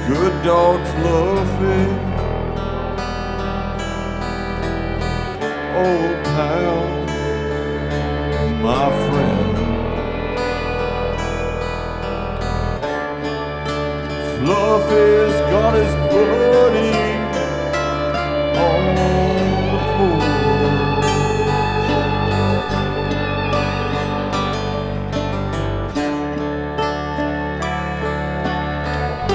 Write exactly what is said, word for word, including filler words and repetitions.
Good dog Fluffy, old pal, my friend. Fluffy's got his buddy on